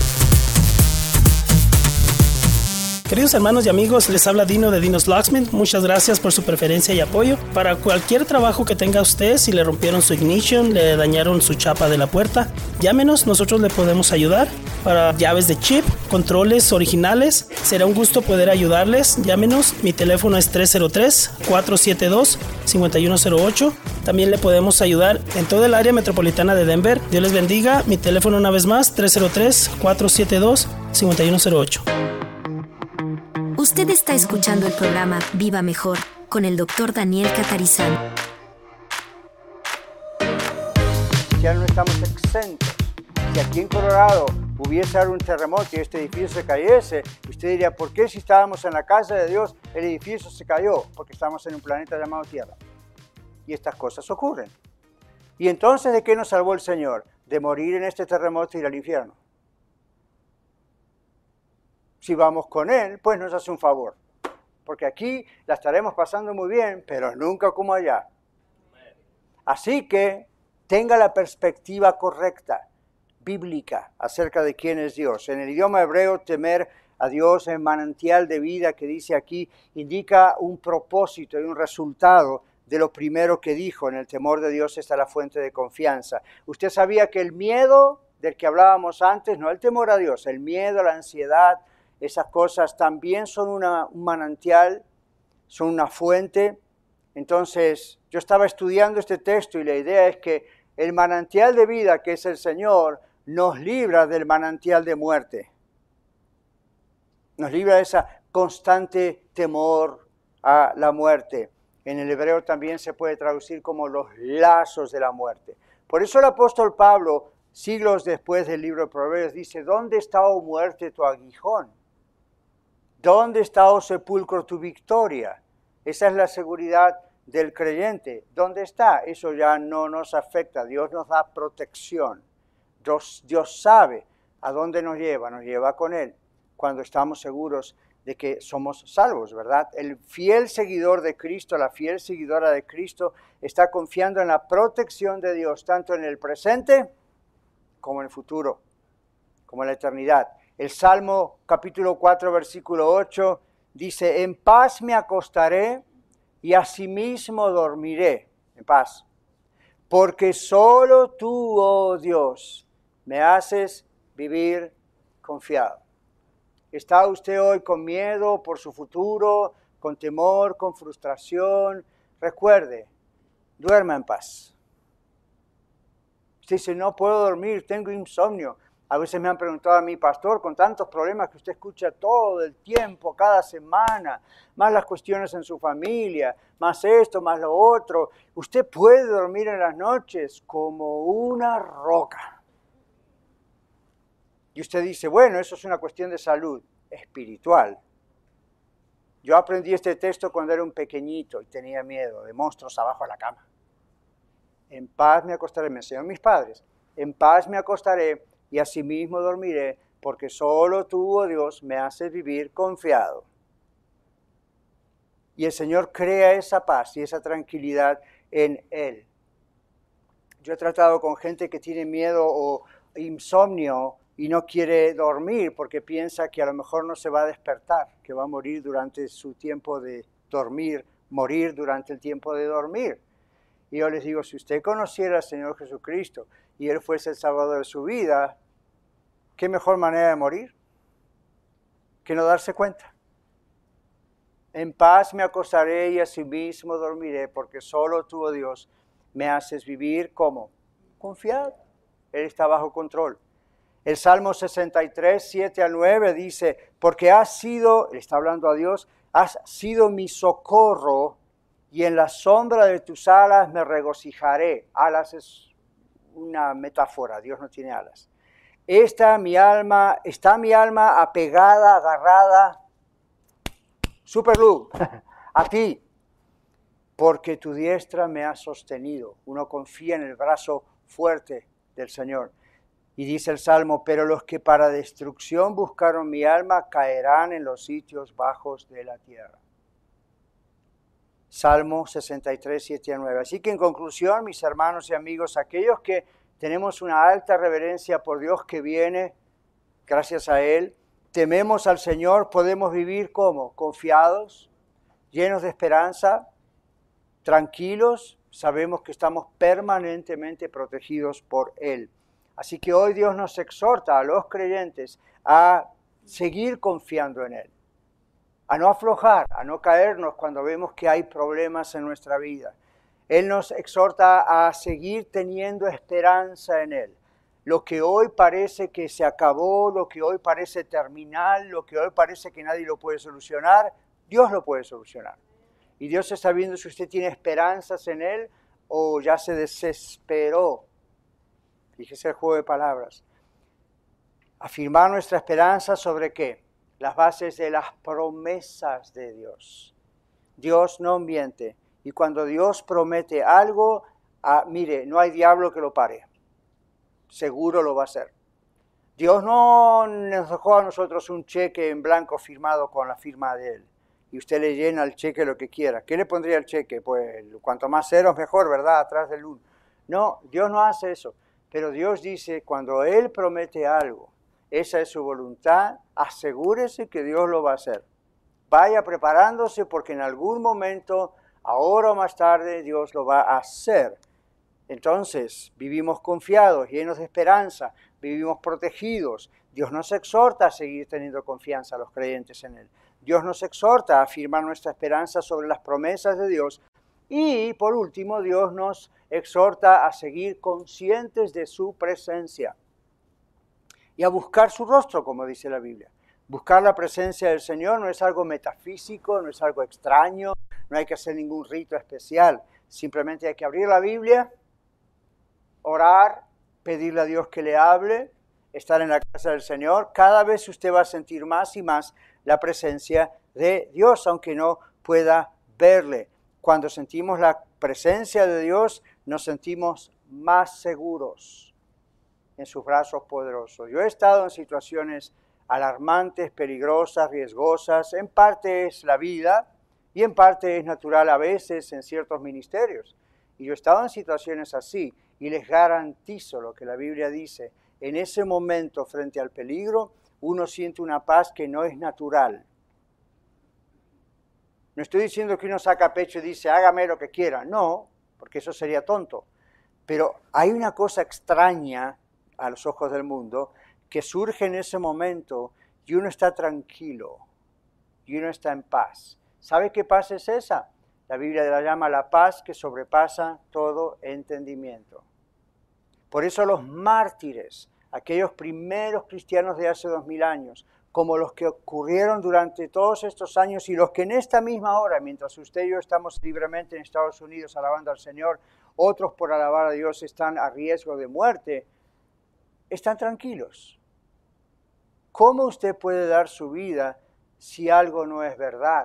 Queridos hermanos y amigos, les habla Dino de Dino's Locksmith. Muchas gracias por su preferencia y apoyo. Para cualquier trabajo que tenga usted, si le rompieron su ignition, le dañaron su chapa de la puerta, llámenos, nosotros le podemos ayudar. Para llaves de chip, controles originales, será un gusto poder ayudarles. Llámenos, mi teléfono es tres cero tres, cuatro siete dos, cinco uno cero ocho. También le podemos ayudar en todo el área metropolitana de Denver. Dios les bendiga. Mi teléfono una vez más, tres cero tres, cuatro siete dos, cinco uno cero ocho. Usted está escuchando el programa Viva Mejor con el doctor Daniel Catarizano. Ya no estamos exentos. Si aquí en Colorado hubiese un terremoto y este edificio se cayese, usted diría, ¿por qué si estábamos en la casa de Dios el edificio se cayó? Porque estamos en un planeta llamado Tierra. Y estas cosas ocurren. ¿Y entonces de qué nos salvó el Señor? De morir en este terremoto y ir al infierno. Si vamos con Él, pues nos hace un favor. Porque aquí la estaremos pasando muy bien, pero nunca como allá. Así que tenga la perspectiva correcta, bíblica, acerca de quién es Dios. En el idioma hebreo, temer a Dios en manantial de vida, que dice aquí, indica un propósito y un resultado de lo primero que dijo. En el temor de Dios está la fuente de confianza. Usted sabía que el miedo del que hablábamos antes, no el temor a Dios, el miedo, la ansiedad, esas cosas también son una, un manantial, son una fuente Entonces, yo estaba estudiando este texto y la idea es que el manantial de vida, que es el Señor, nos libra del manantial de muerte. Nos libra de ese constante temor a la muerte. En el hebreo también se puede traducir como los lazos de la muerte. Por eso el apóstol Pablo, siglos después del libro de Proverbios, dice, ¿dónde está, oh muerte, tu aguijón? ¿Dónde está, oh sepulcro, tu victoria? Esa es la seguridad del creyente. ¿Dónde está? Eso ya no nos afecta. Dios nos da protección. Dios, Dios sabe a dónde nos lleva, nos lleva con Él, cuando estamos seguros de que somos salvos, ¿verdad? El fiel seguidor de Cristo, la fiel seguidora de Cristo, está confiando en la protección de Dios, tanto en el presente como en el futuro, como en la eternidad. El Salmo capítulo cuatro, versículo ocho, dice, en paz me acostaré y asimismo dormiré, en paz, porque solo tú, oh Dios, me haces vivir confiado. ¿Está usted hoy con miedo por su futuro, con temor, con frustración? Recuerde, duerma en paz. Usted dice, no puedo dormir, tengo insomnio. A veces me han preguntado a mí, pastor, con tantos problemas que usted escucha todo el tiempo, cada semana, más las cuestiones en su familia, más esto, más lo otro, ¿usted puede dormir en las noches? Como una roca. Y usted dice, bueno, eso es una cuestión de salud espiritual. Yo aprendí este texto cuando era un pequeñito y tenía miedo de monstruos abajo de la cama. En paz me acostaré, me enseñaron mis padres, en paz me acostaré y asimismo dormiré, porque solo tú, oh Dios, me haces vivir confiado. Y el Señor crea esa paz y esa tranquilidad en Él. Yo he tratado con gente que tiene miedo o insomnio y no quiere dormir porque piensa que a lo mejor no se va a despertar, que va a morir durante su tiempo de dormir, morir durante el tiempo de dormir. Y yo les digo, si usted conociera al Señor Jesucristo y Él fuese el Salvador de su vida, ¿qué mejor manera de morir que no darse cuenta? En paz me acostaré y asimismo dormiré, porque solo tú, oh Dios, me haces vivir como confiado. Él está bajo control. El Salmo sesenta y tres, siete al nueve dice, porque has sido, él está hablando a Dios, has sido mi socorro y en la sombra de tus alas me regocijaré. Alas es una metáfora, Dios no tiene alas. Esta mi alma, está mi alma apegada, agarrada, superluz, a ti, porque tu diestra me ha sostenido. Uno confía en el brazo fuerte del Señor. Y dice el Salmo, pero los que para destrucción buscaron mi alma caerán en los sitios bajos de la tierra. Salmo sesenta y tres, siete a nueve. Así que en conclusión, mis hermanos y amigos, aquellos que tenemos una alta reverencia por Dios que viene, gracias a Él, tememos al Señor, podemos vivir como confiados, llenos de esperanza, tranquilos, sabemos que estamos permanentemente protegidos por Él. Así que hoy Dios nos exhorta a los creyentes a seguir confiando en Él, a no aflojar, a no caernos cuando vemos que hay problemas en nuestra vida. Él nos exhorta a seguir teniendo esperanza en Él. Lo que hoy parece que se acabó, lo que hoy parece terminal, lo que hoy parece que nadie lo puede solucionar, Dios lo puede solucionar. Y Dios está viendo si usted tiene esperanzas en Él o ya se desesperó. Fíjese el juego de palabras. Afirmar nuestra esperanza sobre ¿qué? Las bases de las promesas de Dios. Dios no miente. Y cuando Dios promete algo, ah, mire, no hay diablo que lo pare. Seguro lo va a hacer. Dios no nos dejó a nosotros un cheque en blanco firmado con la firma de Él. Y usted le llena el cheque lo que quiera. ¿Qué le pondría al cheque? Pues cuanto más ceros mejor, ¿verdad? Atrás del uno. No, Dios no hace eso. Pero Dios dice, cuando Él promete algo, esa es su voluntad, asegúrese que Dios lo va a hacer. Vaya preparándose porque en algún momento, ahora o más tarde, Dios lo va a hacer. Entonces, vivimos confiados, llenos de esperanza, vivimos protegidos. Dios nos exhorta a seguir teniendo confianza a los creyentes en Él. Dios nos exhorta a afirmar nuestra esperanza sobre las promesas de Dios Y por último, Dios nos exhorta a seguir conscientes de su presencia y a buscar su rostro, como dice la Biblia. Buscar la presencia del Señor no es algo metafísico, no es algo extraño, no hay que hacer ningún rito especial. Simplemente hay que abrir la Biblia, orar, pedirle a Dios que le hable, estar en la casa del Señor. Cada vez usted va a sentir más y más la presencia de Dios, aunque no pueda verle. Cuando sentimos la presencia de Dios, nos sentimos más seguros en sus brazos poderosos. Yo he estado en situaciones alarmantes, peligrosas, riesgosas. En parte es la vida y en parte es natural a veces en ciertos ministerios. Y yo he estado en situaciones así y les garantizo lo que la Biblia dice. En ese momento, frente al peligro, uno siente una paz que no es natural. No estoy diciendo que uno saca pecho y dice, hágame lo que quiera. No, porque eso sería tonto. Pero hay una cosa extraña a los ojos del mundo que surge en ese momento y uno está tranquilo y uno está en paz. ¿Sabe qué paz es esa? La Biblia la llama la paz que sobrepasa todo entendimiento. Por eso los mártires, aquellos primeros cristianos de hace dos mil años, como los que ocurrieron durante todos estos años y los que en esta misma hora, mientras usted y yo estamos libremente en Estados Unidos alabando al Señor, otros por alabar a Dios están a riesgo de muerte, están tranquilos. ¿Cómo usted puede dar su vida si algo no es verdad?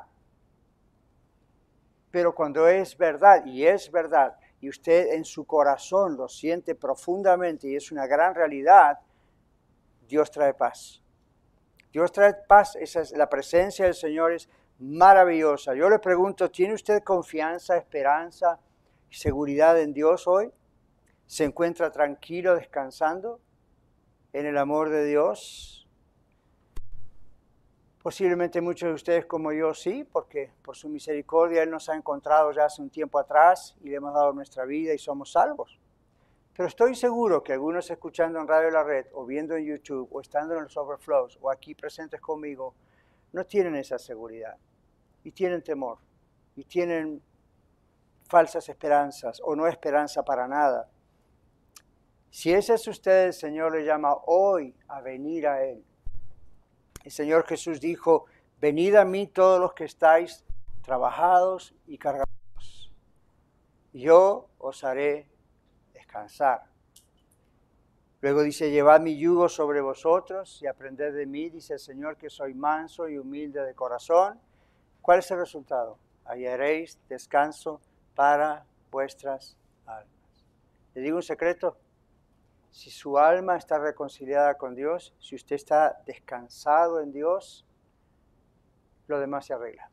Pero cuando es verdad, y es verdad, y usted en su corazón lo siente profundamente y es una gran realidad, Dios trae paz. Dios trae paz, esa es, la presencia del Señor es maravillosa. Yo le pregunto, ¿tiene usted confianza, esperanza y seguridad en Dios hoy? ¿Se encuentra tranquilo, descansando en el amor de Dios? Posiblemente muchos de ustedes como yo sí, porque por su misericordia Él nos ha encontrado ya hace un tiempo atrás y le hemos dado nuestra vida y somos salvos. Pero estoy seguro que algunos escuchando en Radio La Red o viendo en YouTube o estando en los Overflows o aquí presentes conmigo no tienen esa seguridad y tienen temor y tienen falsas esperanzas o no esperanza para nada. Si ese es usted, el Señor le llama hoy a venir a Él. El Señor Jesús dijo, venid a mí todos los que estáis trabajados y cargados. Yo os haré descansar. Luego dice, llevad mi yugo sobre vosotros y aprended de mí, dice el Señor, que soy manso y humilde de corazón. ¿Cuál es el resultado? Hallaréis descanso para vuestras almas. ¿Le digo un secreto? Si su alma está reconciliada con Dios, si usted está descansado en Dios, lo demás se arregla.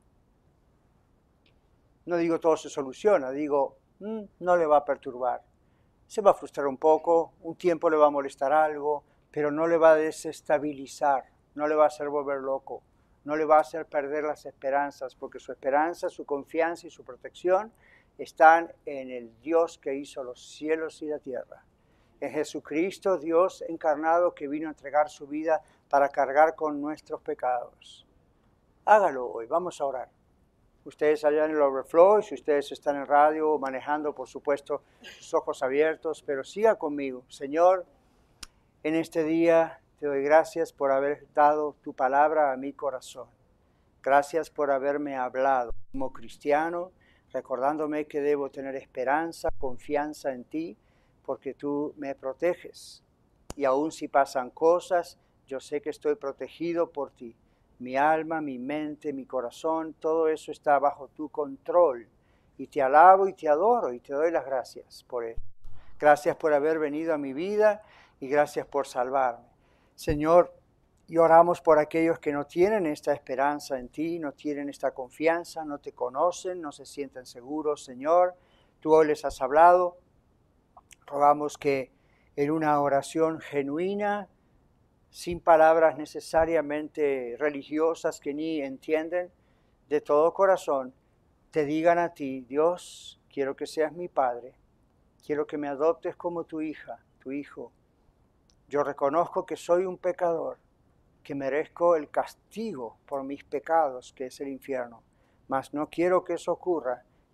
No digo todo se soluciona, digo, mmm, no le va a perturbar. Se va a frustrar un poco, un tiempo le va a molestar algo, pero no le va a desestabilizar, no le va a hacer volver loco, no le va a hacer perder las esperanzas, porque su esperanza, su confianza y su protección están en el Dios que hizo los cielos y la tierra. En Jesucristo, Dios encarnado que vino a entregar su vida para cargar con nuestros pecados. Hágalo hoy, vamos a orar. Ustedes allá en el Overflow, si ustedes están en radio manejando, por supuesto, sus ojos abiertos, pero siga conmigo. Señor, en este día te doy gracias por haber dado tu palabra a mi corazón. Gracias por haberme hablado como cristiano, recordándome que debo tener esperanza, confianza en ti, porque tú me proteges. Y aun si pasan cosas, yo sé que estoy protegido por ti. Mi alma, mi mente, mi corazón, todo eso está bajo tu control. Y te alabo y te adoro y te doy las gracias por eso. Gracias por haber venido a mi vida y gracias por salvarme. Señor, y oramos por aquellos que no tienen esta esperanza en ti, no tienen esta confianza, no te conocen, no se sienten seguros. Señor, tú hoy les has hablado. Rogamos que en una oración genuina, sin palabras necesariamente religiosas que ni entienden, de todo corazón, te digan a ti, Dios, quiero que seas mi Padre, quiero que me adoptes como tu hija, tu hijo. Yo reconozco que soy un pecador, que merezco el castigo por mis pecados, que es el infierno, mas no quiero que eso ocurra.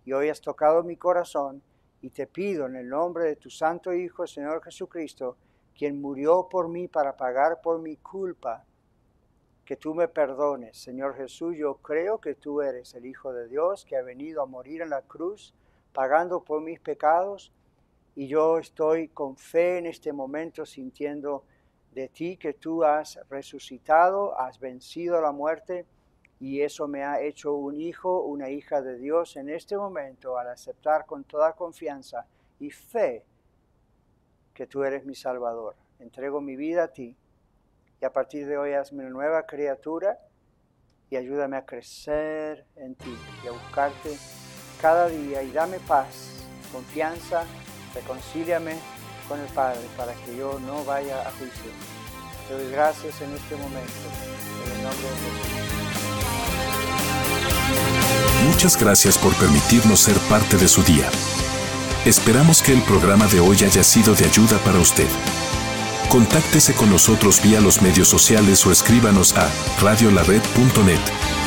y hoy has tocado mi corazón, y te pido en el nombre de tu Santo Hijo, Señor Jesucristo, quien murió por mí para pagar por mi culpa, que tú me perdones. Señor Jesús, yo creo que tú eres el Hijo de Dios, que ha venido a morir en la cruz, pagando por mis pecados, y yo estoy con fe en este momento sintiendo de ti que tú has resucitado, has vencido la muerte, y eso me ha hecho un hijo, una hija de Dios en este momento, al aceptar con toda confianza y fe que tú eres mi Salvador. Entrego mi vida a ti, y a partir de hoy hazme una nueva criatura, y ayúdame a crecer en ti, y a buscarte cada día, y dame paz, confianza, reconcíliame con el Padre, para que yo no vaya a juicio. Te doy gracias en este momento, en el nombre de Jesús. Muchas gracias por permitirnos ser parte de su día. Esperamos que el programa de hoy haya sido de ayuda para usted. Contáctese con nosotros vía los medios sociales o escríbanos a radio la red punto net.